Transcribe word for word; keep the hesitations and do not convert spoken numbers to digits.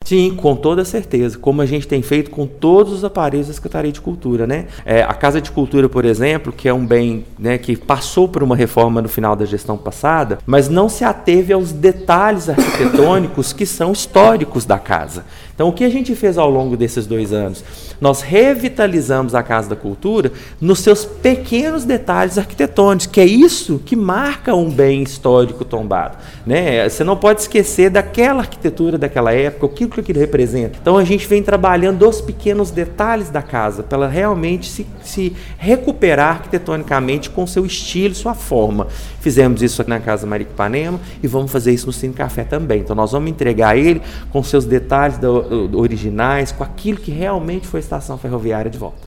Sim, com toda certeza, como a gente tem feito com todos os aparelhos da Secretaria de Cultura, né? É, a Casa de Cultura, por exemplo, que é um bem, né, que passou por uma reforma no final da gestão passada, mas não se ateve aos detalhes arquitetônicos que são históricos da casa. Então, o que a gente fez ao longo desses dois anos? Nós revitalizamos a Casa da Cultura nos seus pequenos detalhes arquitetônicos, que é isso que marca um bem histórico tombado, né? Você não pode esquecer daquela arquitetura daquela época, aquilo que ele representa. Então, a gente vem trabalhando os pequenos detalhes da casa, para ela realmente se, se recuperar arquitetonicamente com seu estilo, sua forma. Fizemos isso aqui na Casa Marico Ipanema e vamos fazer isso no Cine Café também. Então, nós vamos entregar ele com seus detalhes do, do, originais, com aquilo que realmente foi a estação ferroviária de volta.